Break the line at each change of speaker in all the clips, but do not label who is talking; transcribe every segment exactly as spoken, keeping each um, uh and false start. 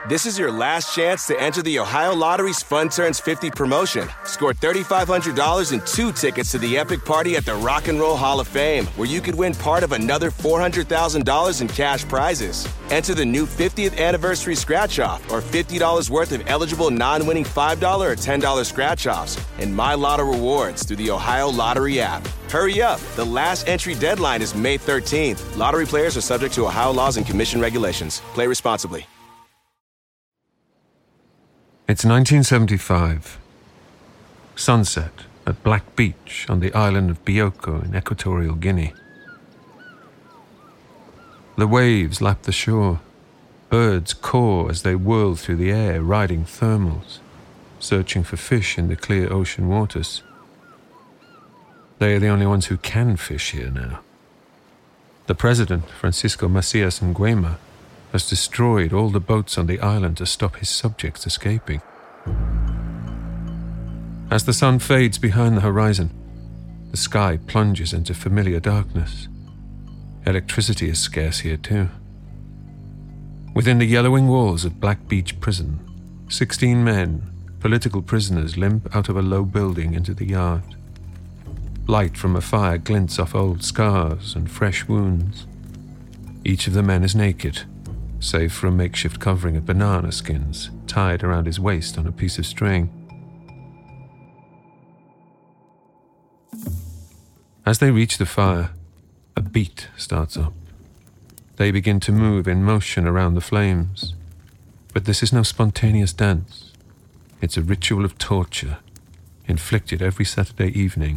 This is your last chance to enter the Ohio Lottery's Fun Turns fifty promotion. Score three thousand five hundred dollars and two tickets to the epic party at the Rock and Roll Hall of Fame, where you could win part of another four hundred thousand dollars in cash prizes. Enter the new fiftieth anniversary scratch-off or fifty dollars worth of eligible non-winning five dollars or ten dollars scratch-offs and My Lotto rewards through the Ohio Lottery app. Hurry up. The last entry deadline is May thirteenth. Lottery players are subject to Ohio laws and commission regulations. Play responsibly.
It's nineteen seventy-five. Sunset at Black Beach on the island of Bioko in Equatorial Guinea. The waves lap the shore. Birds caw as they whirl through the air, riding thermals, searching for fish in the clear ocean waters. They are the only ones who can fish here now. The president, Francisco Macias Nguema, has destroyed all the boats on the island to stop his subjects escaping. As the sun fades behind the horizon, the sky plunges into familiar darkness. Electricity is scarce here too. Within the yellowing walls of Black Beach Prison, sixteen men, political prisoners, limp out of a low building into the yard. Light from a fire glints off old scars and fresh wounds. Each of the men is naked, save for a makeshift covering of banana skins tied around his waist on a piece of string. As they reach the fire, a beat starts up. They begin to move in motion around the flames. But this is no spontaneous dance. It's a ritual of torture, inflicted every Saturday evening.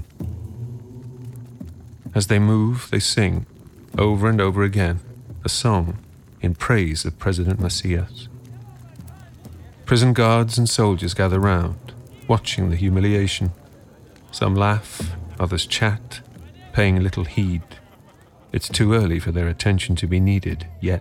As they move, they sing, over and over again, a song in praise of President Macias. Prison guards and soldiers gather round, watching the humiliation. Some laugh, others chat, paying little heed. It's too early for their attention to be needed yet.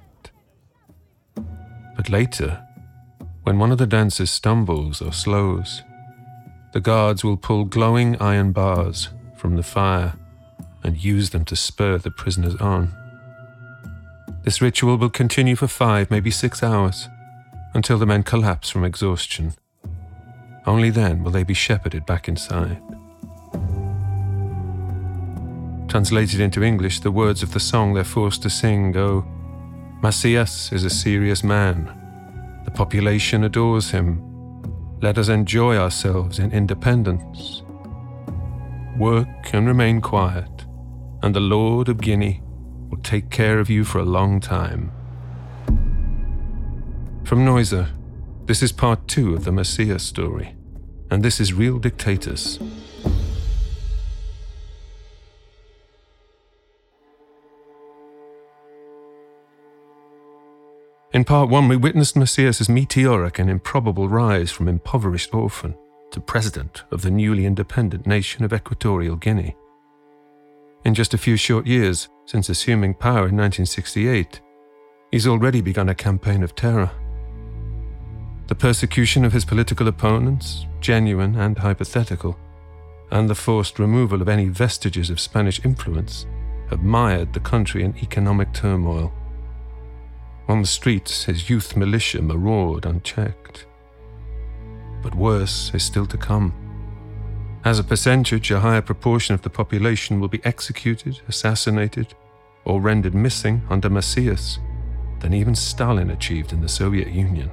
But later, when one of the dancers stumbles or slows, the guards will pull glowing iron bars from the fire and use them to spur the prisoners on. This ritual will continue for five, maybe six hours, until the men collapse from exhaustion. Only then will they be shepherded back inside. Translated into English, the words of the song they're forced to sing go, "Macias is a serious man. The population adores him. Let us enjoy ourselves in independence. Work and remain quiet, and the Lord of Guinea will take care of you for a long time." From Noiser, this is part two of the Macias story, and this is Real Dictators. In part one, we witnessed Macias' meteoric and improbable rise from impoverished orphan to president of the newly independent nation of Equatorial Guinea. In just a few short years since assuming power in nineteen sixty-eight, he's already begun a campaign of terror. The persecution of his political opponents, genuine and hypothetical, and the forced removal of any vestiges of Spanish influence have mired the country in economic turmoil. On the streets, his youth militia maraud unchecked. But worse is still to come. As a percentage, a higher proportion of the population will be executed, assassinated, or rendered missing under Macias than even Stalin achieved in the Soviet Union.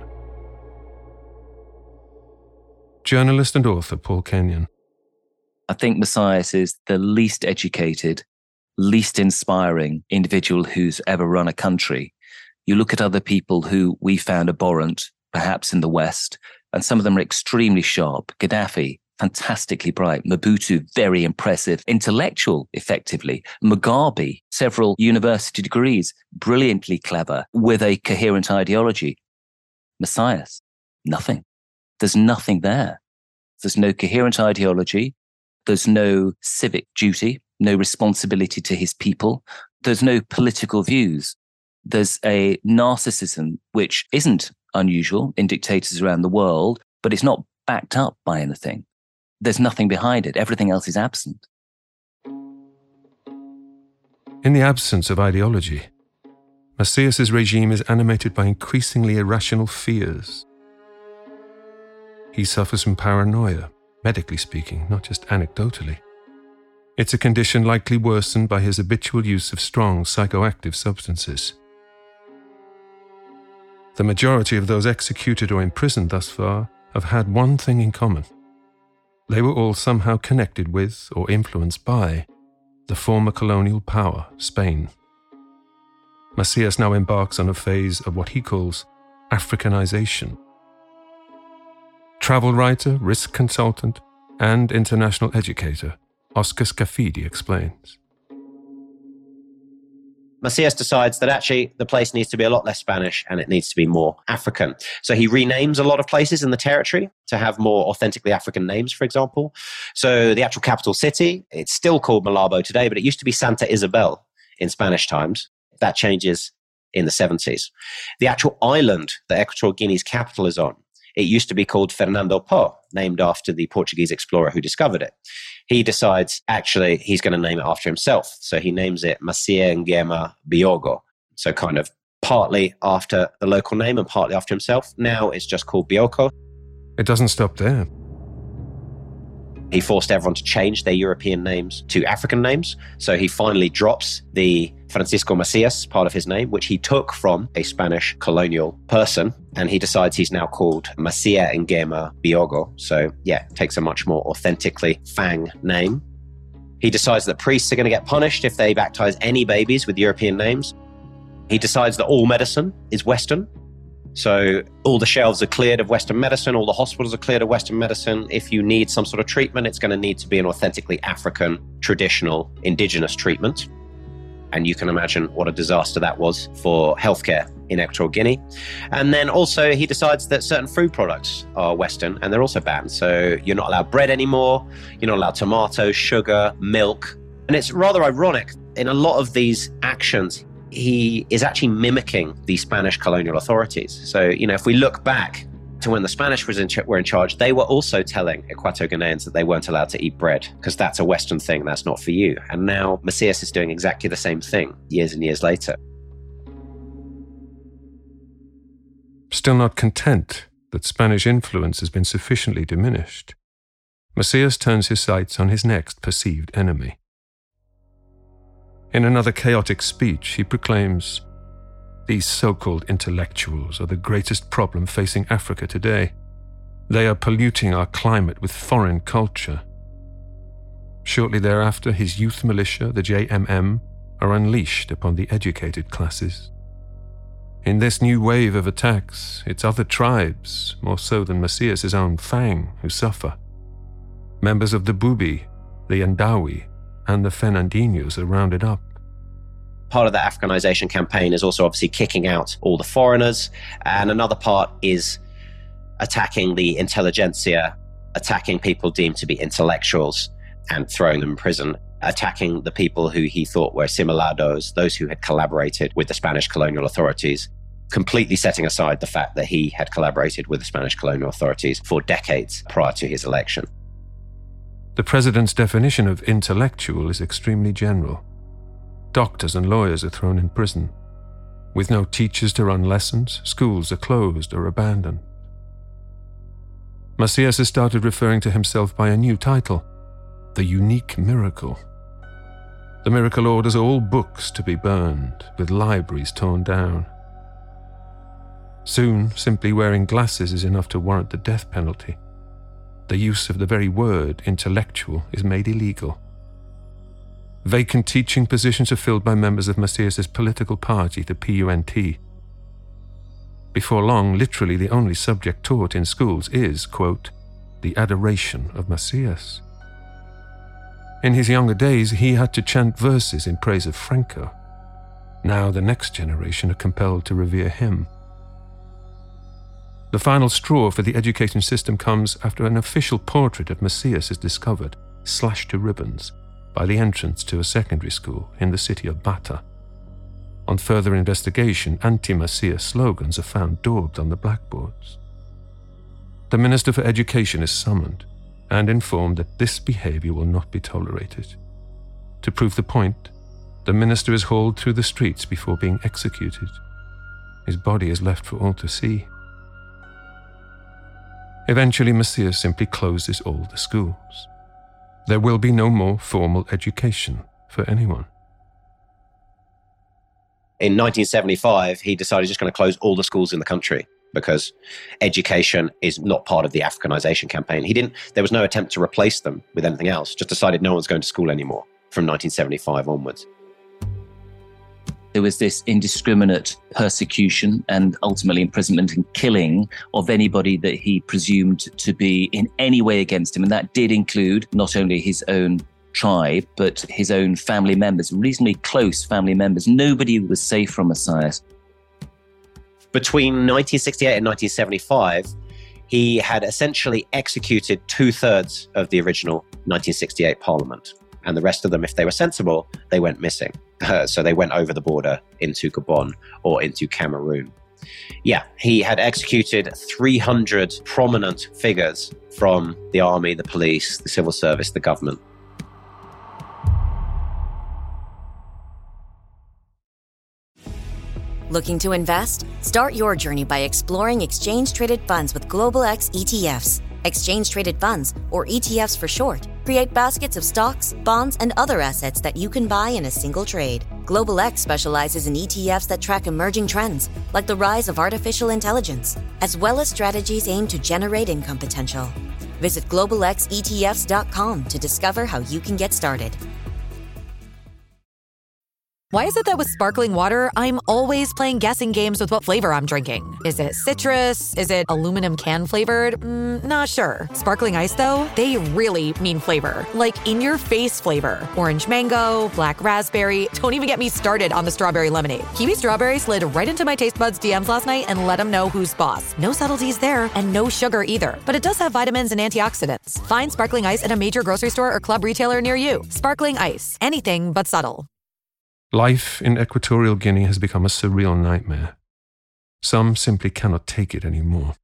Journalist and author Paul Kenyon.
I think Macias is the least educated, least inspiring individual who's ever run a country. You look at other people who we found abhorrent, perhaps in the West, and some of them are extremely sharp. Gaddafi, fantastically bright. Mobutu, very impressive. Intellectual, effectively. Mugabe, several university degrees, brilliantly clever, with a coherent ideology. Macias, nothing. There's nothing there. There's no coherent ideology. There's no civic duty, no responsibility to his people. There's no political views. There's a narcissism which isn't unusual in dictators around the world, but it's not backed up by anything. There's nothing behind it. Everything else is absent.
In the absence of ideology, Macias's regime is animated by increasingly irrational fears. He suffers from paranoia, medically speaking, not just anecdotally. It's a condition likely worsened by his habitual use of strong psychoactive substances. The majority of those executed or imprisoned thus far have had one thing in common. They were all somehow connected with or influenced by the former colonial power, Spain. Macias now embarks on a phase of what he calls Africanization. Travel writer, risk consultant, and international educator, Oscar Scafidi explains.
Macias decides that actually the place needs to be a lot less Spanish and it needs to be more African. So he renames a lot of places in the territory to have more authentically African names, for example. So the actual capital city, it's still called Malabo today, but it used to be Santa Isabel in Spanish times. That changes in the seventies. The actual island that Equatorial Guinea's capital is on, it used to be called Fernando Po, named after the Portuguese explorer who discovered it. He decides, actually, he's going to name it after himself. So he names it Macia Nguema Biogo. So kind of partly after the local name and partly after himself. Now it's just called Bioko.
It doesn't stop there.
He forced everyone to change their European names to African names. So he finally drops the Francisco Macias part of his name, which he took from a Spanish colonial person. And he decides he's now called Macia Nguema Biogo. So yeah, takes a much more authentically Fang name. He decides that priests are going to get punished if they baptize any babies with European names. He decides that all medicine is Western. So all the shelves are cleared of Western medicine, all the hospitals are cleared of Western medicine. If you need some sort of treatment, it's going to need to be an authentically African, traditional, indigenous treatment. And you can imagine what a disaster that was for healthcare in Equatorial Guinea. And then also he decides that certain food products are Western and they're also banned. So you're not allowed bread anymore, you're not allowed tomatoes, sugar, milk. And it's rather ironic, in a lot of these actions, he is actually mimicking the Spanish colonial authorities. So, you know, if we look back to when the Spanish was in ch- were in charge, they were also telling Equatorial Guineans that they weren't allowed to eat bread because that's a Western thing, that's not for you. And now Macias is doing exactly the same thing years and years later.
Still not content that Spanish influence has been sufficiently diminished, Macias turns his sights on his next perceived enemy. In another chaotic speech, he proclaims, "These so-called intellectuals are the greatest problem facing Africa today. They are polluting our climate with foreign culture." Shortly thereafter, his youth militia, the J M M, are unleashed upon the educated classes. In this new wave of attacks, it's other tribes, more so than Macias's own Fang, who suffer. Members of the Bubi, the Andawi, and the Fernandinos are rounded up.
Part of the Africanization campaign is also obviously kicking out all the foreigners, and another part is attacking the intelligentsia, attacking people deemed to be intellectuals and throwing them in prison, attacking the people who he thought were assimilados, those who had collaborated with the Spanish colonial authorities, completely setting aside the fact that he had collaborated with the Spanish colonial authorities for decades prior to his election.
The president's definition of intellectual is extremely general. Doctors and lawyers are thrown in prison. With no teachers to run lessons, schools are closed or abandoned. Macias has started referring to himself by a new title, the Unique Miracle. The miracle orders all books to be burned, with libraries torn down. Soon, simply wearing glasses is enough to warrant the death penalty. The use of the very word intellectual is made illegal. Vacant teaching positions are filled by members of Macias's political party, the P U N T. Before long, literally the only subject taught in schools is, quote, the adoration of Macias. In his younger days, he had to chant verses in praise of Franco. Now the next generation are compelled to revere him. The final straw for the education system comes after an official portrait of Macias is discovered, slashed to ribbons, by the entrance to a secondary school in the city of Bata. On further investigation, anti-Macias slogans are found daubed on the blackboards. The Minister for Education is summoned and informed that this behavior will not be tolerated. To prove the point, The minister is hauled through the streets before being executed. His body is left for all to see. Eventually, Macias simply closes all the schools. There will be no more formal education for anyone.
In nineteen seventy-five, he decided he's just going to close all the schools in the country because education is not part of the Africanization campaign. He didn't, there was no attempt to replace them with anything else, just decided no one's going to school anymore from nineteen seventy-five onwards.
There was this indiscriminate persecution and ultimately imprisonment and killing of anybody that he presumed to be in any way against him. And that did include not only his own tribe, but his own family members, reasonably close family members. Nobody was safe from Macias.
Between nineteen sixty-eight and nineteen seventy-five, he had essentially executed two-thirds of the original nineteen sixty-eight parliament. And the rest of them, if they were sensible, they went missing. Uh, so they went over the border into Gabon or into Cameroon. Yeah, he had executed three hundred prominent figures from the army, the police, the civil service, the government.
Looking to invest? Start your journey by exploring exchange-traded funds with Global X E T Fs. Exchange-traded funds, or E T Fs for short, create baskets of stocks, bonds, and other assets that you can buy in a single trade. Global X specializes in E T Fs that track emerging trends, like the rise of artificial intelligence, as well as strategies aimed to generate income potential. Visit global x e t f s dot com to discover how you can get started.
Why is it that with sparkling water, I'm always playing guessing games with what flavor I'm drinking? Is it citrus? Is it aluminum can flavored? Mm, not sure. Sparkling ice, though, they really mean flavor. Like in-your-face flavor. Orange mango, black raspberry. Don't even get me started on the strawberry lemonade. Kiwi strawberry slid right into my taste buds D Ms last night and let them know who's boss. No subtleties there, and no sugar either. But it does have vitamins and antioxidants. Find sparkling ice at a major grocery store or club retailer near you. Sparkling ice. Anything but subtle.
Life in Equatorial Guinea has become a surreal nightmare. Some simply cannot take it anymore.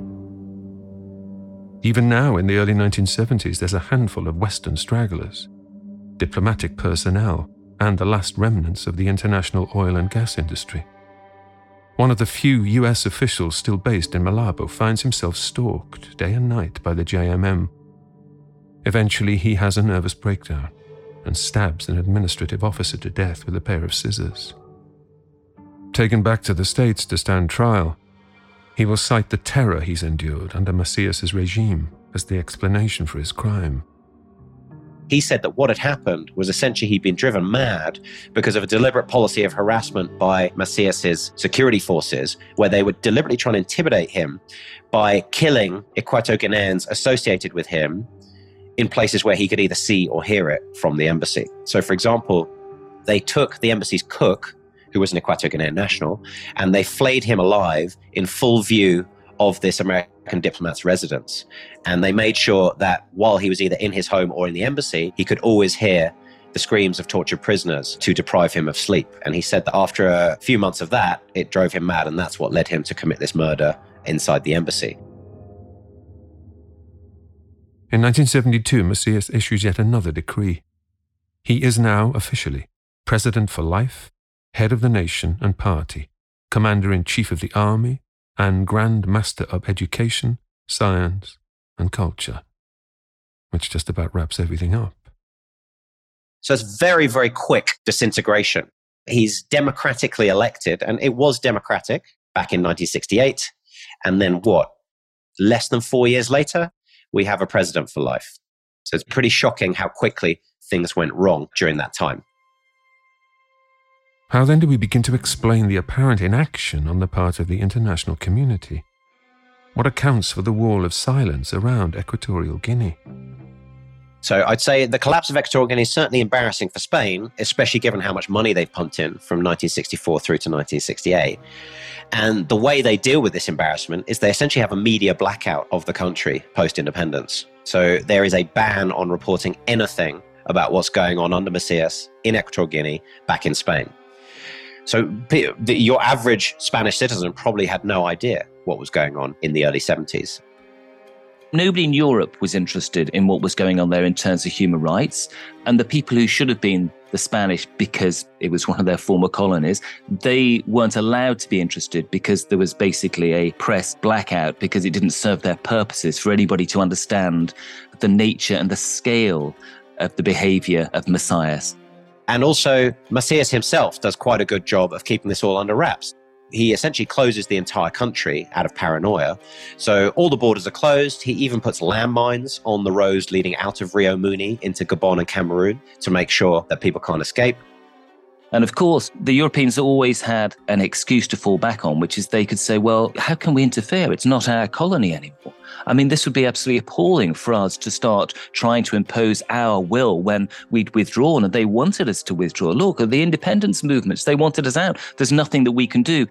Even now, in the early nineteen seventies, there's a handful of Western stragglers, diplomatic personnel, and the last remnants of the international oil and gas industry. One of the few U S officials still based in Malabo finds himself stalked day and night by the J M M. Eventually, he has a nervous breakdown and stabs an administrative officer to death with a pair of scissors. Taken back to the States to stand trial, he will cite the terror he's endured under Macias's regime as the explanation for his crime.
He said that what had happened was essentially he'd been driven mad because of a deliberate policy of harassment by Macias's security forces, where they were deliberately trying to intimidate him by killing Equato-Guineans associated with him in places where he could either see or hear it from the embassy. So, for example, they took the embassy's cook, who was an Equato-Guinean national, and they flayed him alive in full view of this American diplomat's residence. And they made sure that while he was either in his home or in the embassy, he could always hear the screams of tortured prisoners to deprive him of sleep. And he said that after a few months of that, it drove him mad, and that's what led him to commit this murder inside the embassy.
In nineteen seventy-two, Macias issues yet another decree. He is now officially President for life, head of the nation and party, Commander-in-Chief of the Army, and Grand Master of Education, Science, and Culture, which just about wraps everything up.
So it's very, very quick disintegration. He's democratically elected, and it was democratic back in nineteen sixty-eight. And then what? Less than four years later, we have a president for life. So it's pretty shocking how quickly things went wrong during that time.
How then do we begin to explain the apparent inaction on the part of the international community? What accounts for the wall of silence around Equatorial Guinea?
So I'd say the collapse of Equatorial Guinea is certainly embarrassing for Spain, especially given how much money they've pumped in from nineteen sixty-four through to nineteen sixty-eight. And the way they deal with this embarrassment is they essentially have a media blackout of the country post-independence. So there is a ban on reporting anything about what's going on under Macias in Equatorial Guinea back in Spain. So your average Spanish citizen probably had no idea what was going on in the early seventies.
Nobody in Europe was interested in what was going on there in terms of human rights. And the people who should have been the Spanish, because it was one of their former colonies, they weren't allowed to be interested because there was basically a press blackout because it didn't serve their purposes for anybody to understand the nature and the scale of the behavior of Macias.
And also, Macias himself does quite a good job of keeping this all under wraps. He essentially closes the entire country out of paranoia. So all the borders are closed. He even puts landmines on the roads leading out of Rio Muni into Gabon and Cameroon to make sure that people can't escape.
And of course, the Europeans always had an excuse to fall back on, which is they could say, well, how can we interfere? It's not our colony anymore. I mean, this would be absolutely appalling for us to start trying to impose our will when we'd withdrawn and they wanted us to withdraw. Look, the independence movements, they wanted us out. There's nothing that we can do.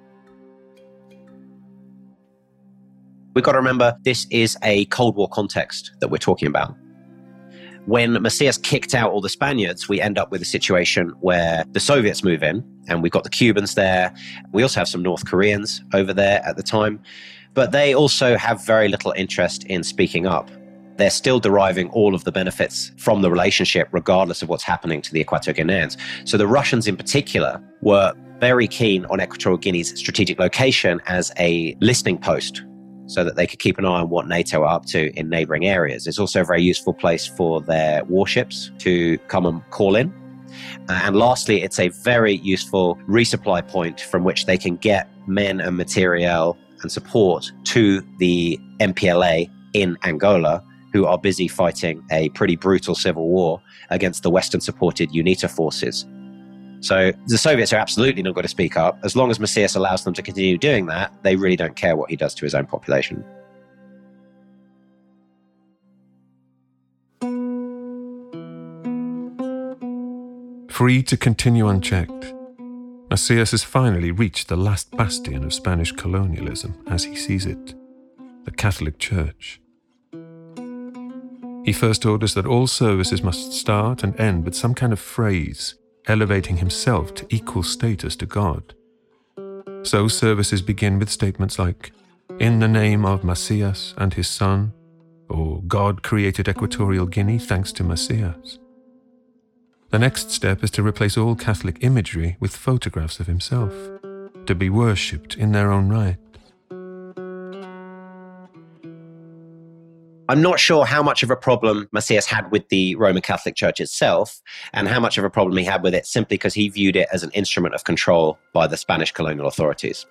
We've got to remember, this is a Cold War context that we're talking about. When Macias kicked out all the Spaniards, we end up with a situation where the Soviets move in, and we've got the Cubans there. We also have some North Koreans over there at the time, but they also have very little interest in speaking up. They're still deriving all of the benefits from the relationship, regardless of what's happening to the Equatorial Guineans. So the Russians in particular were very keen on Equatorial Guinea's strategic location as a listening post, so that they could keep an eye on what NATO are up to in neighboring areas. It's also a very useful place for their warships to come and call in. Uh, and lastly, it's a very useful resupply point from which they can get men and materiel and support to the M P L A in Angola, who are busy fighting a pretty brutal civil war against the Western-supported UNITA forces. So the Soviets are absolutely not going to speak up. As long as Macias allows them to continue doing that, they really don't care what he does to his own population.
Free to continue unchecked, Macias has finally reached the last bastion of Spanish colonialism, as he sees it, the Catholic Church. He first orders that all services must start and end with some kind of phrase elevating himself to equal status to God. So services begin with statements like, "In the name of Macias and his son," or "God created Equatorial Guinea thanks to Macias." The next step is to replace all Catholic imagery with photographs of himself, to be worshipped in their own right.
I'm not sure how much of a problem Macias had with the Roman Catholic Church itself, and how much of a problem he had with it simply because he viewed it as an instrument of control by the Spanish colonial authorities.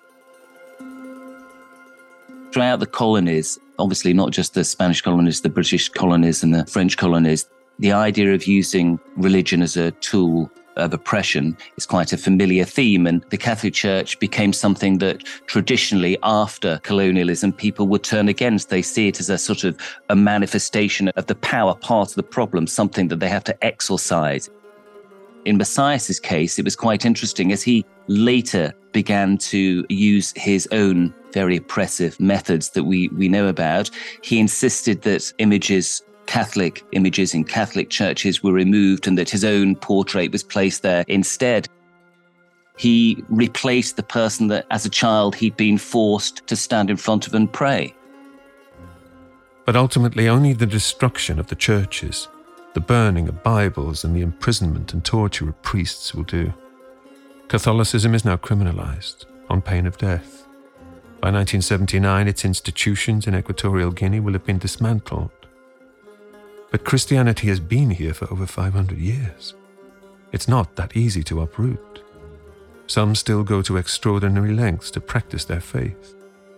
Throughout the colonies, obviously not just the Spanish colonies, the British colonies and the French colonies, the idea of using religion as a tool of oppression is quite a familiar theme, and the Catholic Church became something that traditionally after colonialism people would turn against. They see it as a sort of a manifestation of the power part of the problem, something that they have to exorcise. In Macias's case, it was quite interesting as he later began to use his own very oppressive methods that we, we know about. He insisted that images Catholic images in Catholic churches were removed and that his own portrait was placed there instead. He replaced the person that as a child he'd been forced to stand in front of and pray.
But ultimately only the destruction of the churches, the burning of Bibles and the imprisonment and torture of priests will do. Catholicism is now criminalized on pain of death. By nineteen seventy-nine, its institutions in Equatorial Guinea will have been dismantled. But Christianity has been here for over five hundred years. It's not that easy to uproot. Some still go to extraordinary lengths to practice their faith.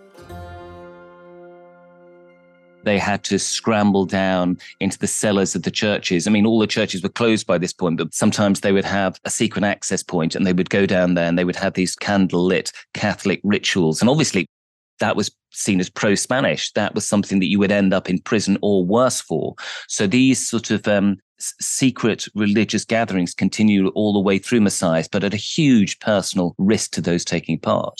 They had to scramble down into the cellars of the churches. I mean, all the churches were closed by this point, but sometimes they would have a secret access point and they would go down there and they would have these candle-lit Catholic rituals. And obviously, that was seen as pro-Spanish. That was something that you would end up in prison or worse for. So these sort of um, s- secret religious gatherings continue all the way through Macias, but at a huge personal risk to those taking part.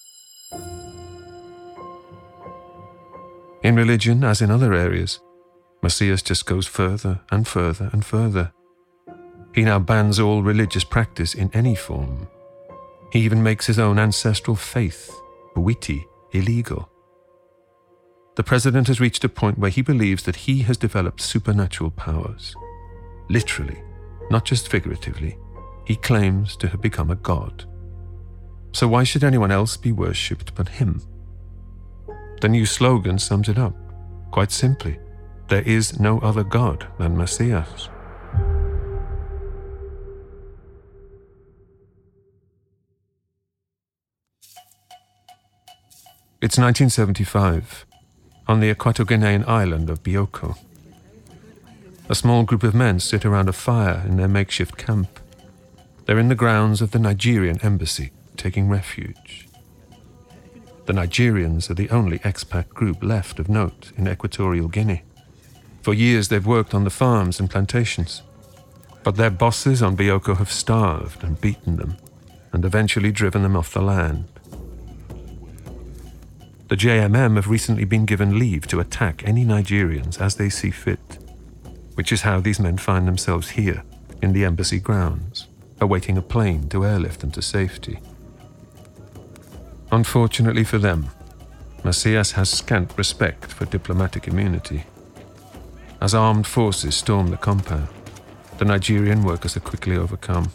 In religion, as in other areas, Macias just goes further and further and further. He now bans all religious practice in any form. He even makes his own ancestral faith, Bwiti, illegal. The president has reached a point where he believes that he has developed supernatural powers. Literally, not just figuratively, he claims to have become a god. So why should anyone else be worshipped but him? The new slogan sums it up. Quite simply, there is no other god than Macias. It's nineteen seventy-five, on the Equatoguinean island of Bioko. A small group of men sit around a fire in their makeshift camp. They're in the grounds of the Nigerian embassy, taking refuge. The Nigerians are the only expat group left of note in Equatorial Guinea. For years they've worked on the farms and plantations, but their bosses on Bioko have starved and beaten them, and eventually driven them off the land. The J M M have recently been given leave to attack any Nigerians as they see fit, which is how these men find themselves here, in the embassy grounds, awaiting a plane to airlift them to safety. Unfortunately for them, Macias has scant respect for diplomatic immunity. As armed forces storm the compound, the Nigerian workers are quickly overcome.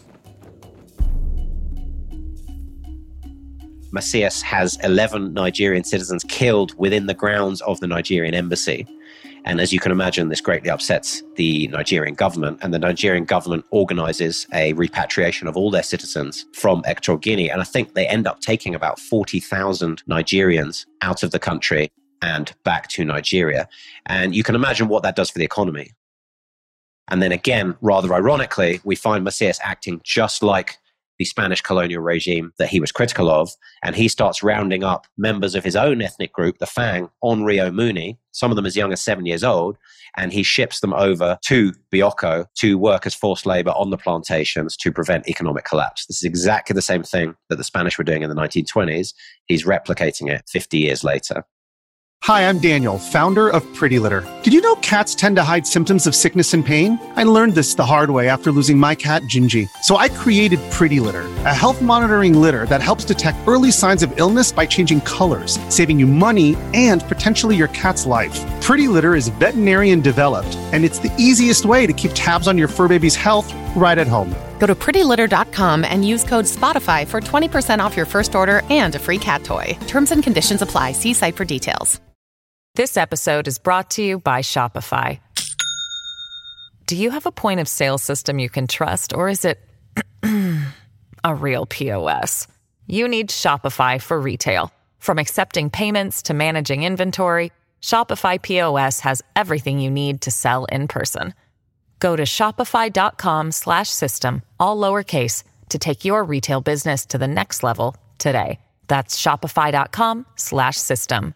Macias has eleven Nigerian citizens killed within the grounds of the Nigerian embassy. And as you can imagine, this greatly upsets the Nigerian government, and the Nigerian government organizes a repatriation of all their citizens from Equatorial Guinea. And I think they end up taking about forty thousand Nigerians out of the country and back to Nigeria. And you can imagine what that does for the economy. And then again, rather ironically, we find Macias acting just like the Spanish colonial regime that he was critical of, and he starts rounding up members of his own ethnic group, the Fang, on Rio Muni, some of them as young as seven years old, and he ships them over to Bioko to work as forced labor on the plantations to prevent economic collapse. This is exactly the same thing that the Spanish were doing in the nineteen twenties. He's replicating it fifty years later.
Hi, I'm Daniel, founder of Pretty Litter. Did you know cats tend to hide symptoms of sickness and pain? I learned this the hard way after losing my cat, Gingy. So I created Pretty Litter, a health monitoring litter that helps detect early signs of illness by changing colors, saving you money and potentially your cat's life. Pretty Litter is veterinarian developed, and it's the easiest way to keep tabs on your fur baby's health right at home.
Go to pretty litter dot com and use code SPOTIFY for twenty percent off your first order and a free cat toy. Terms and conditions apply. See site for details.
This episode is brought to you by Shopify. Do you have a point of sale system you can trust, or is it a real P O S? You need Shopify for retail. From accepting payments to managing inventory, Shopify P O S has everything you need to sell in person. Go to shopify.com slash system, all lowercase, to take your retail business to the next level today. That's shopify.com slash system.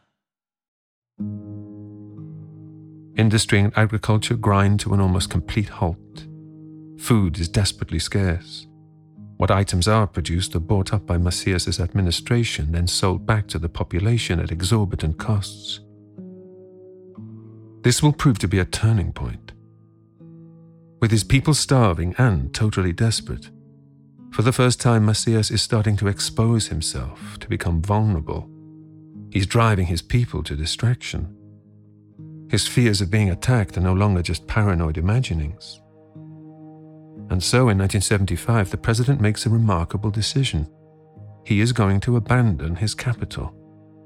Industry and agriculture grind to an almost complete halt. Food is desperately scarce. What items are produced are bought up by Macias's administration, then sold back to the population at exorbitant costs. This will prove to be a turning point. With his people starving and totally desperate, for the first time Macias is starting to expose himself, to become vulnerable. He's driving his people to distraction. His fears of being attacked are no longer just paranoid imaginings. And so in nineteen seventy-five, the president makes a remarkable decision. He is going to abandon his capital.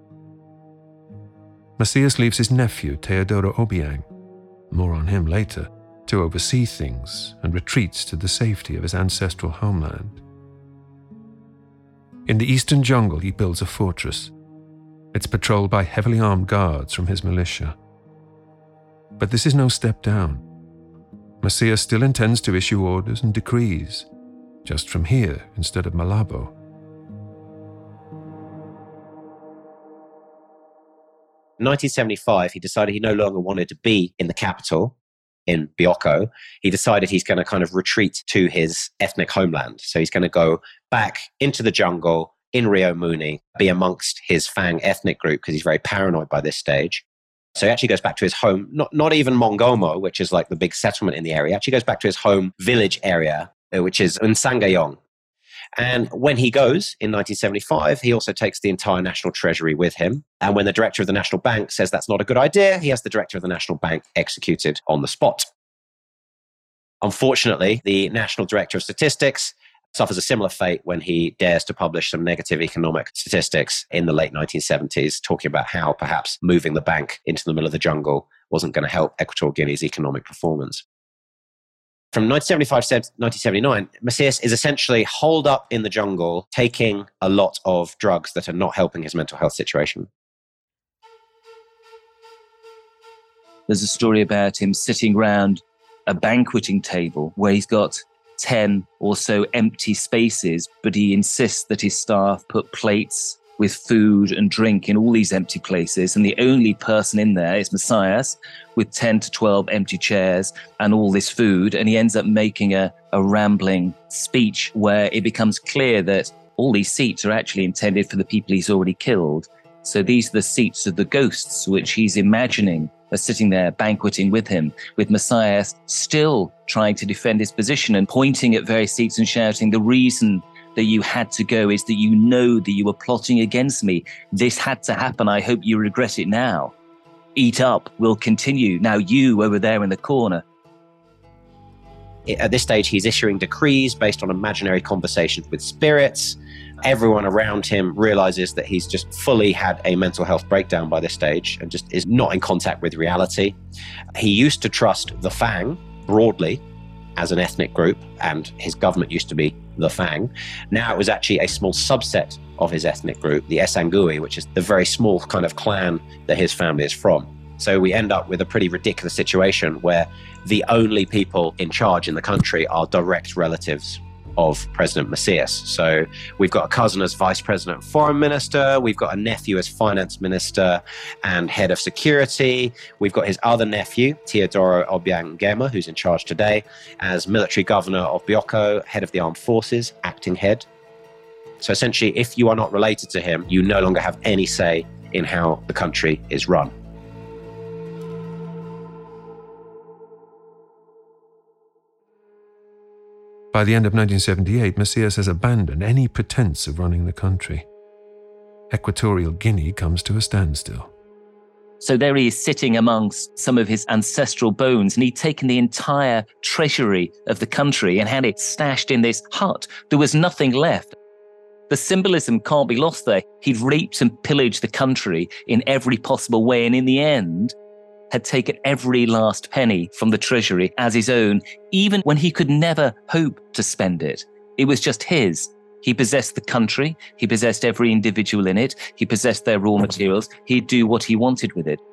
Macias leaves his nephew, Teodoro Obiang, more on him later, to oversee things, and retreats to the safety of his ancestral homeland. In the eastern jungle, he builds a fortress. It's patrolled by heavily armed guards from his militia. But this is no step down. Macias still intends to issue orders and decrees, just from here instead of Malabo.
In nineteen seventy-five, he decided he no longer wanted to be in the capital, in Bioko. He decided he's going to kind of retreat to his ethnic homeland. So he's going to go back into the jungle in Rio Muni, be amongst his Fang ethnic group, because he's very paranoid by this stage. So he actually goes back to his home, not, not even Mongomo, which is like the big settlement in the area. He actually goes back to his home village area, which is Nsangayong. And when he goes in nineteen seventy-five, he also takes the entire National Treasury with him. And when the director of the National Bank says that's not a good idea, he has the director of the National Bank executed on the spot. Unfortunately, the National Director of Statistics suffers a similar fate when he dares to publish some negative economic statistics in the late nineteen seventies, talking about how perhaps moving the bank into the middle of the jungle wasn't going to help Equatorial Guinea's economic performance. From nineteen seventy-five to nineteen seventy-nine, Macias is essentially holed up in the jungle, taking a lot of drugs that are not helping his mental health situation.
There's a story about him sitting round a banqueting table where he's got ten or so empty spaces, but he insists that his staff put plates with food and drink in all these empty places. And the only person in there is Macias with ten to twelve empty chairs and all this food. And he ends up making a, a rambling speech where it becomes clear that all these seats are actually intended for the people he's already killed. So these are the seats of the ghosts, which he's imagining are sitting there banqueting with him, with Macias still trying to defend his position and pointing at various seats and shouting, the reason that you had to go is that you know that you were plotting against me. This had to happen. I hope you regret it now. Eat up. We'll continue. Now you over there in the corner.
At this stage, he's issuing decrees based on imaginary conversations with spirits. Everyone around him realizes that he's just fully had a mental health breakdown by this stage and just is not in contact with reality. He used to trust the Fang broadly as an ethnic group, and his government used to be the Fang. Now it was actually a small subset of his ethnic group, the Esangui, which is the very small kind of clan that his family is from. So we end up with a pretty ridiculous situation where the only people in charge in the country are direct relatives of President Macias. So we've got a cousin as vice president and foreign minister. We've got a nephew as finance minister and head of security. We've got his other nephew, Teodoro Obiang Nguema, who's in charge today, as military governor of Bioko, head of the armed forces, acting head. So essentially, if you are not related to him, you no longer have any say in how the country is run.
By the end of nineteen seventy-eight, Macias has abandoned any pretense of running the country. Equatorial Guinea comes to a standstill.
So there he is sitting amongst some of his ancestral bones, and he'd taken the entire treasury of the country and had it stashed in this hut. There was nothing left. The symbolism can't be lost there. He'd raped and pillaged the country in every possible way, and in the end, had taken every last penny from the treasury as his own, even when he could never hope to spend it. It was just his. He possessed the country. He possessed every individual in it. He possessed their raw materials. He'd do what he wanted with it.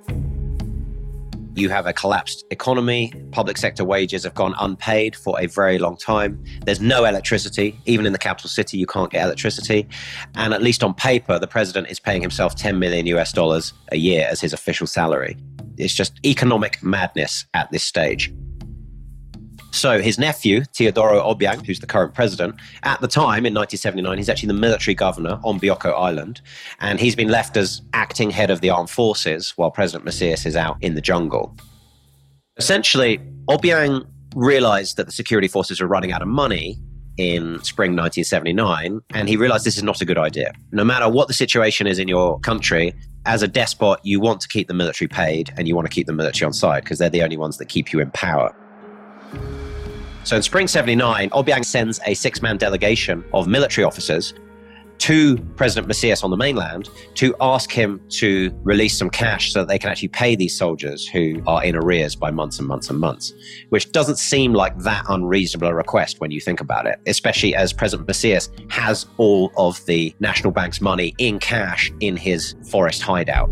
You have a collapsed economy. Public sector wages have gone unpaid for a very long time. There's no electricity. Even in the capital city, you can't get electricity. And at least on paper, the president is paying himself ten million U S dollars a year as his official salary. It's just economic madness at this stage. So his nephew, Teodoro Obiang, who's the current president, at the time in nineteen seventy-nine, he's actually the military governor on Bioko Island, and he's been left as acting head of the armed forces while President Macias is out in the jungle. Essentially, Obiang realized that the security forces were running out of money in spring nineteen seventy-nine, and he realized this is not a good idea. No matter what the situation is in your country, as a despot, you want to keep the military paid and you want to keep the military on side because they're the only ones that keep you in power. So in spring seventy-nine, Obiang sends a six-man delegation of military officers to President Macias on the mainland to ask him to release some cash so that they can actually pay these soldiers who are in arrears by months and months and months, which doesn't seem like that unreasonable a request when you think about it, especially as President Macias has all of the National Bank's money in cash in his forest hideout.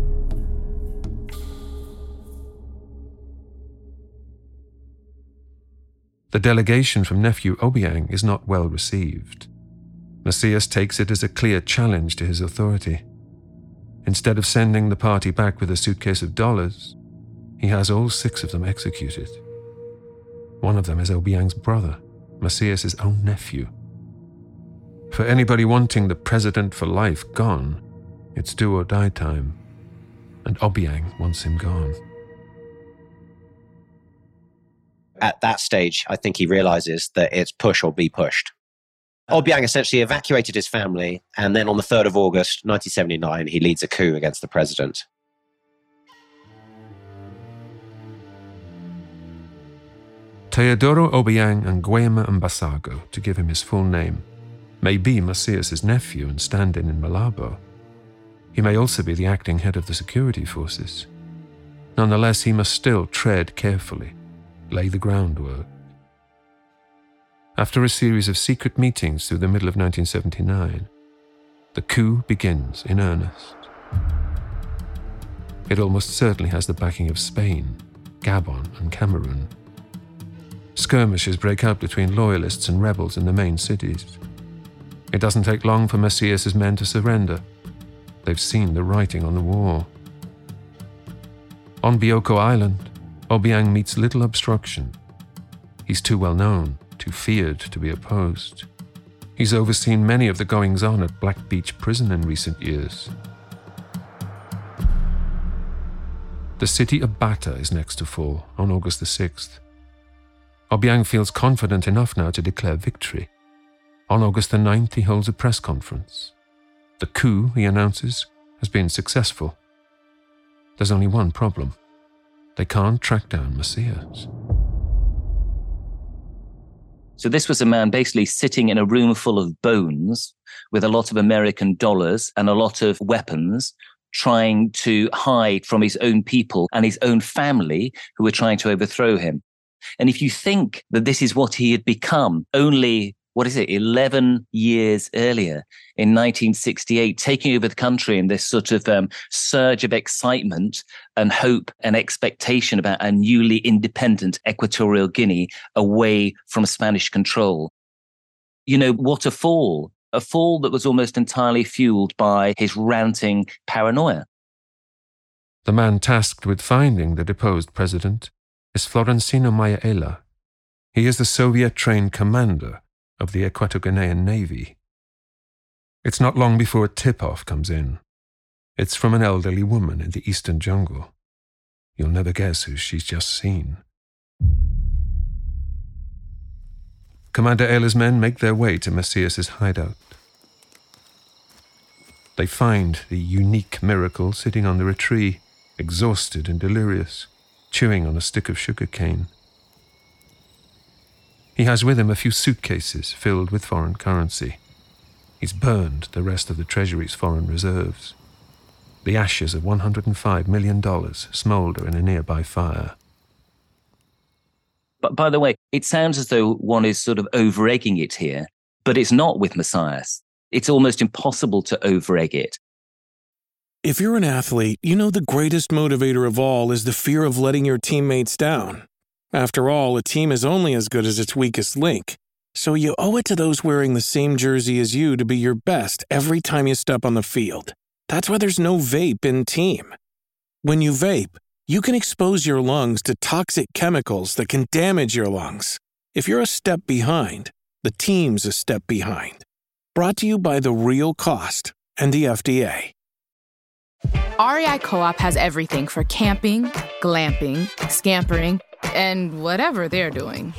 The delegation from nephew Obiang is not well received. Macias takes it as a clear challenge to his authority. Instead of sending the party back with a suitcase of dollars, he has all six of them executed. One of them is Obiang's brother, Macias's own nephew. For anybody wanting the president for life gone, it's do or die time, and Obiang wants him gone.
At that stage, I think he realizes that it's push or be pushed. Obiang essentially evacuated his family, and then on the third of August, nineteen seventy-nine, he leads a coup against the president.
Teodoro Obiang Nguema Mbasago, to give him his full name, may be Macias's nephew and stand-in in Malabo. He may also be the acting head of the security forces. Nonetheless, he must still tread carefully, lay the groundwork. After a series of secret meetings through the middle of nineteen seventy-nine, the coup begins in earnest. It almost certainly has the backing of Spain, Gabon, and Cameroon. Skirmishes break out between loyalists and rebels in the main cities. It doesn't take long for Macias's men to surrender. They've seen the writing on the wall. On Bioko Island, Obiang meets little obstruction. He's too well known, too feared to be opposed. He's overseen many of the goings-on at Black Beach Prison in recent years. The city of Bata is next to fall on August the sixth. Obiang feels confident enough now to declare victory. On August the ninth, he holds a press conference. The coup, he announces, has been successful. There's only one problem. They can't track down Macias.
So this was a man basically sitting in a room full of bones with a lot of American dollars and a lot of weapons, trying to hide from his own people and his own family who were trying to overthrow him. And if you think that this is what he had become only, what is it, eleven years earlier in nineteen sixty-eight, taking over the country in this sort of um, surge of excitement and hope and expectation about a newly independent Equatorial Guinea away from Spanish control. You know, what a fall. A fall that was almost entirely fueled by his ranting paranoia.
The man tasked with finding the deposed president is Florencino Mayaela. He is the Soviet-trained commander of the Equato-Guinean Navy. It's not long before a tip-off comes in. It's from an elderly woman in the eastern jungle. You'll never guess who she's just seen. Commander Ayla's men make their way to Macias's hideout. They find the unique miracle sitting under a tree, exhausted and delirious, chewing on a stick of sugar cane. He has with him a few suitcases filled with foreign currency. He's burned the rest of the Treasury's foreign reserves. The ashes of one hundred five million dollars smoulder in a nearby fire.
But by the way, it sounds as though one is sort of over-egging it here, but it's not with Macias. It's almost impossible to over-egg it.
If you're an athlete, you know the greatest motivator of all is the fear of letting your teammates down. After all, a team is only as good as its weakest link. So you owe it to those wearing the same jersey as you to be your best every time you step on the field. That's why there's no vape in team. When you vape, you can expose your lungs to toxic chemicals that can damage your lungs. If you're a step behind, the team's a step behind. Brought to you by The Real Cost and the F D A.
R E I Co-op has everything for camping, glamping, scampering, and whatever they're doing.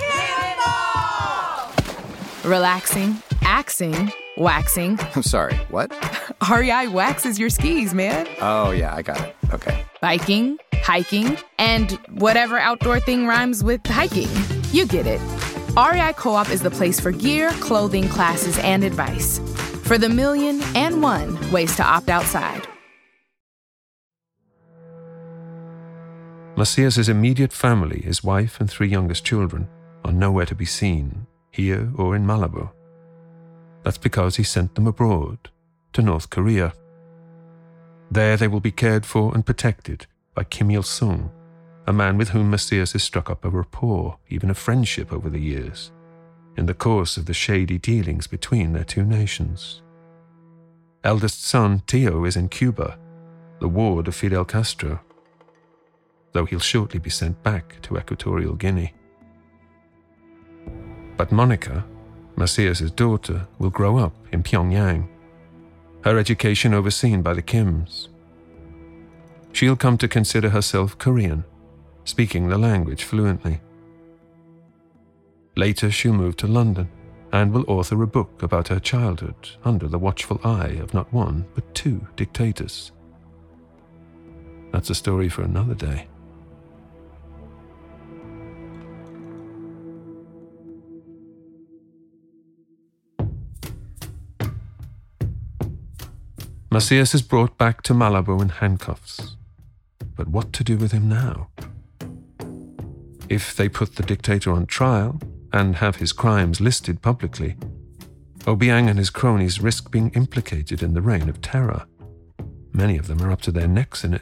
Relaxing, axing, waxing.
I'm sorry, what?
R E I waxes your skis, man.
Oh, yeah, I got it. Okay.
Biking, hiking, and whatever outdoor thing rhymes with hiking. You get it. R E I Co-op is the place for gear, clothing, classes, and advice. For the million and one ways to opt outside.
Macias's immediate family, his wife and three youngest children, are nowhere to be seen, here or in Malabo. That's because he sent them abroad, to North Korea. There they will be cared for and protected by Kim Il-sung, a man with whom Macias has struck up a rapport, even a friendship over the years, in the course of the shady dealings between their two nations. Eldest son Tio is in Cuba, the ward of Fidel Castro, though he'll shortly be sent back to Equatorial Guinea. But Monica, Macias's daughter, will grow up in Pyongyang, her education overseen by the Kims. She'll come to consider herself Korean, speaking the language fluently. Later she'll move to London and will author a book about her childhood under the watchful eye of not one but two dictators. That's a story for another day. Macias is brought back to Malabo in handcuffs. But what to do with him now? If they put the dictator on trial and have his crimes listed publicly, Obiang and his cronies risk being implicated in the reign of terror. Many of them are up to their necks in it.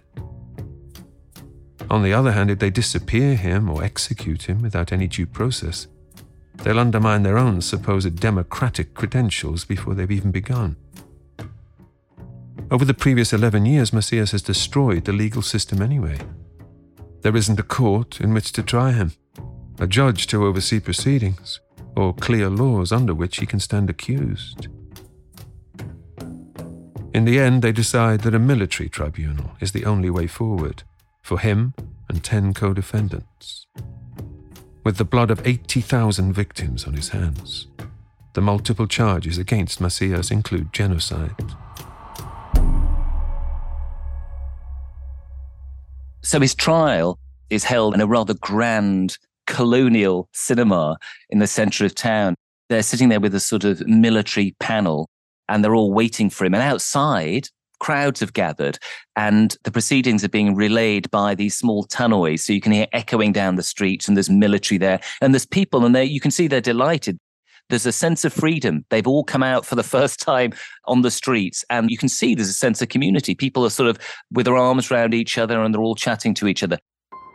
On the other hand, if they disappear him or execute him without any due process, they'll undermine their own supposed democratic credentials before they've even begun. Over the previous eleven years, Macias has destroyed the legal system anyway. There isn't a court in which to try him, a judge to oversee proceedings, or clear laws under which he can stand accused. In the end, they decide that a military tribunal is the only way forward for him and ten co-defendants. With the blood of eighty thousand victims on his hands, the multiple charges against Macias include genocide.
So his trial is held in a rather grand colonial cinema in the centre of town. They're sitting there with a sort of military panel and they're all waiting for him. And outside, crowds have gathered and the proceedings are being relayed by these small tannoys. So you can hear echoing down the streets and there's military there and there's people and they you can see they're delighted. There's a sense of freedom. They've all come out for the first time on the streets and you can see there's a sense of community. People are sort of with their arms around each other and they're all chatting to each other.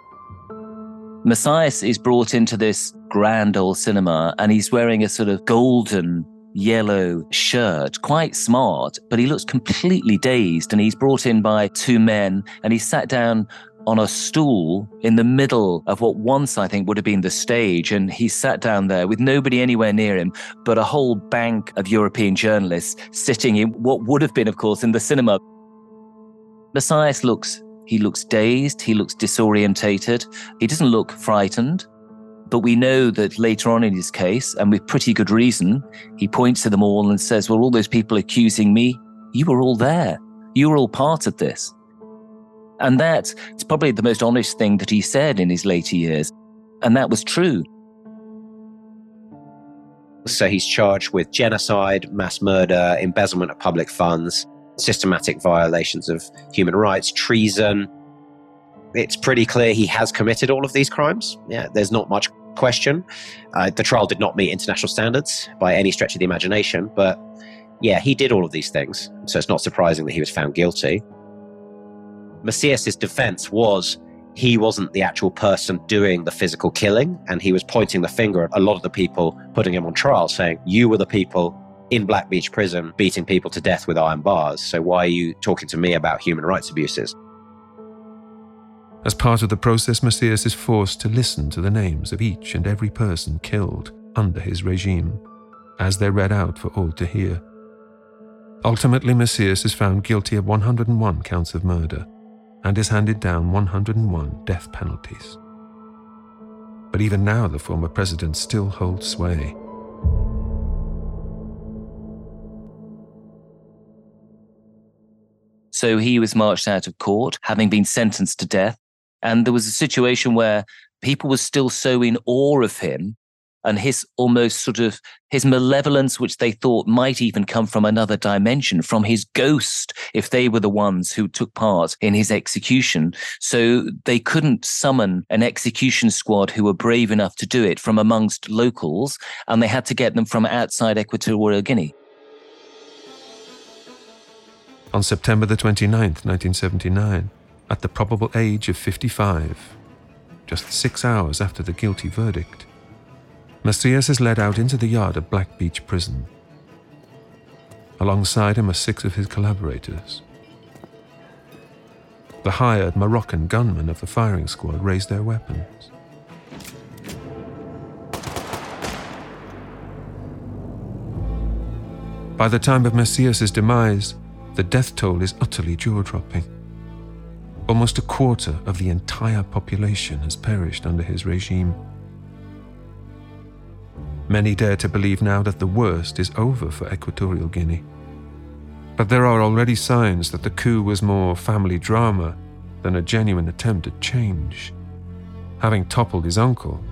Macias is brought into this grand old cinema and he's wearing a sort of golden yellow shirt, quite smart, but he looks completely dazed and he's brought in by two men and he's sat down on a stool in the middle of what once I think would have been the stage, and he sat down there with nobody anywhere near him but a whole bank of European journalists sitting in what would have been, of course, in the cinema. Macias looks, he looks dazed, he looks disorientated, he doesn't look frightened, but we know that later on in his case, and with pretty good reason, he points to them all and says, well, all those people accusing me, you were all there, you were all part of this. And that's probably the most honest thing that he said in his later years. And that was true.
So he's charged with genocide, mass murder, embezzlement of public funds, systematic violations of human rights, treason. It's pretty clear he has committed all of these crimes. Yeah, there's not much question. Uh, the trial did not meet international standards by any stretch of the imagination. But yeah, he did all of these things. So it's not surprising that he was found guilty. Macias's defense was he wasn't the actual person doing the physical killing, and he was pointing the finger at a lot of the people putting him on trial, saying, you were the people in Black Beach Prison beating people to death with iron bars, so why are you talking to me about human rights abuses?
As part of the process, Macias is forced to listen to the names of each and every person killed under his regime, as they're read out for all to hear. Ultimately, Macias is found guilty of one hundred one counts of murder, and is handed down one hundred one death penalties. But even now, the former president still holds sway.
So he was marched out of court, having been sentenced to death. And there was a situation where people were still so in awe of him and his almost sort of, his malevolence, which they thought might even come from another dimension, from his ghost, if they were the ones who took part in his execution. So they couldn't summon an execution squad who were brave enough to do it from amongst locals, and they had to get them from outside Equatorial Guinea.
On September the twenty-ninth, nineteen seventy-nine, at the probable age of fifty-five, just six hours after the guilty verdict, Macias is led out into the yard of Black Beach Prison. Alongside him are six of his collaborators. The hired Moroccan gunmen of the firing squad raise their weapons. By the time of Macias's demise, the death toll is utterly jaw-dropping. Almost a quarter of the entire population has perished under his regime. Many dare to believe now that the worst is over for Equatorial Guinea. But there are already signs that the coup was more family drama than a genuine attempt at change. Having toppled his uncle,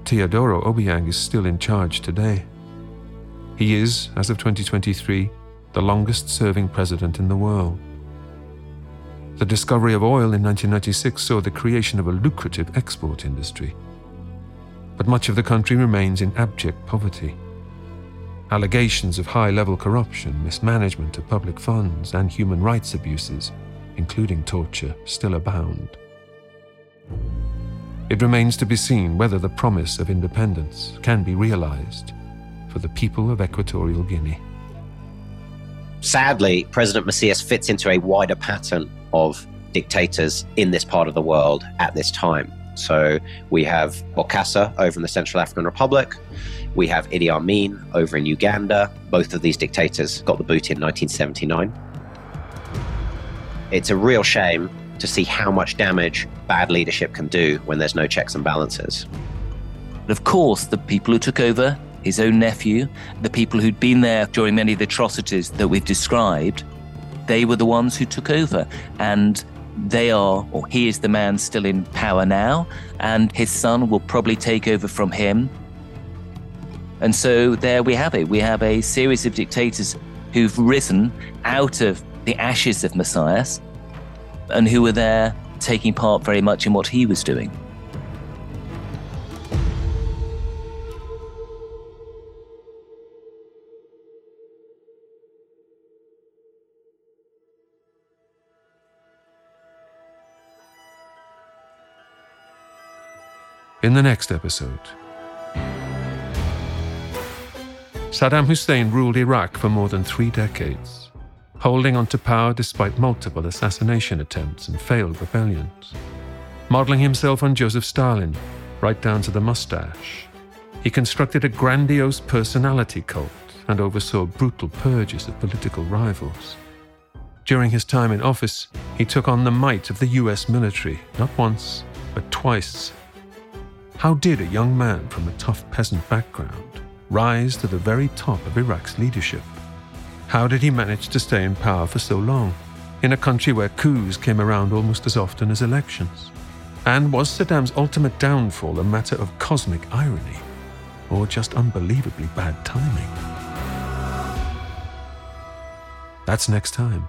Teodoro Obiang is still in charge today. He is, as of twenty twenty-three, the longest-serving president in the world. The discovery of oil in nineteen ninety-six saw the creation of a lucrative export industry. But much of the country remains in abject poverty. Allegations of high-level corruption, mismanagement of public funds, and human rights abuses, including torture, still abound. It remains to be seen whether the promise of independence can be realized for the people of Equatorial Guinea.
Sadly, President Macias fits into a wider pattern of dictators in this part of the world at this time. So we have Bokassa over in the Central African Republic. We have Idi Amin over in Uganda. Both of these dictators got the boot in nineteen seventy-nine. It's a real shame to see how much damage bad leadership can do when there's no checks and balances.
Of course, the people who took over, his own nephew, the people who'd been there during many of the atrocities that we've described, they were the ones who took over. And they are, or he is the man still in power now, and his son will probably take over from him. And so there we have it. We have a series of dictators who've risen out of the ashes of Macias and who were there taking part very much in what he was doing.
In the next episode, Saddam Hussein ruled Iraq for more than three decades, holding on to power despite multiple assassination attempts and failed rebellions. Modeling himself on Joseph Stalin, right down to the mustache, he constructed a grandiose personality cult and oversaw brutal purges of political rivals. During his time in office, he took on the might of the U S military, not once, but twice. How did a young man from a tough peasant background rise to the very top of Iraq's leadership? How did he manage to stay in power for so long, in a country where coups came around almost as often as elections? And was Saddam's ultimate downfall a matter of cosmic irony, or just unbelievably bad timing? That's next time.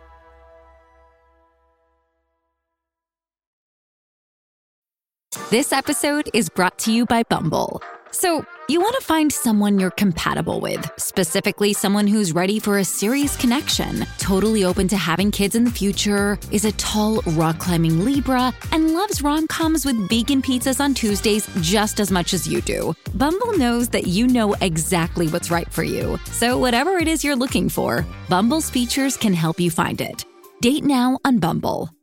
This episode is brought to you by Bumble. So, you want to find someone you're compatible with, specifically someone who's ready for a serious connection, totally open to having kids in the future, is a tall, rock-climbing Libra, and loves rom-coms with vegan pizzas on Tuesdays just as much as you do. Bumble knows that you know exactly what's right for you. So whatever it is you're looking for, Bumble's features can help you find it. Date now on Bumble.